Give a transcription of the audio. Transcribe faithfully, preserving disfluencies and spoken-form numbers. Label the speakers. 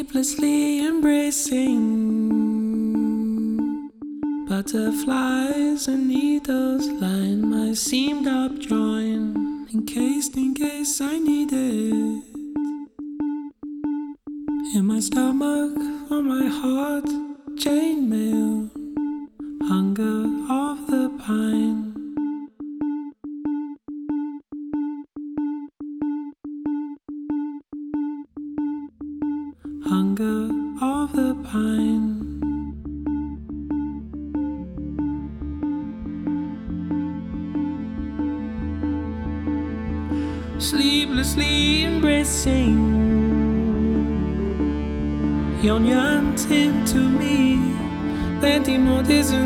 Speaker 1: sleeplessly embracing butterflies and needles line my seamed up joint, encased in case I need it. In my stomach, on my heart, chainmail, hunger of the pine. Hunger of the pine. Sleeplessly embracing yon yearned into me, plenty more distance.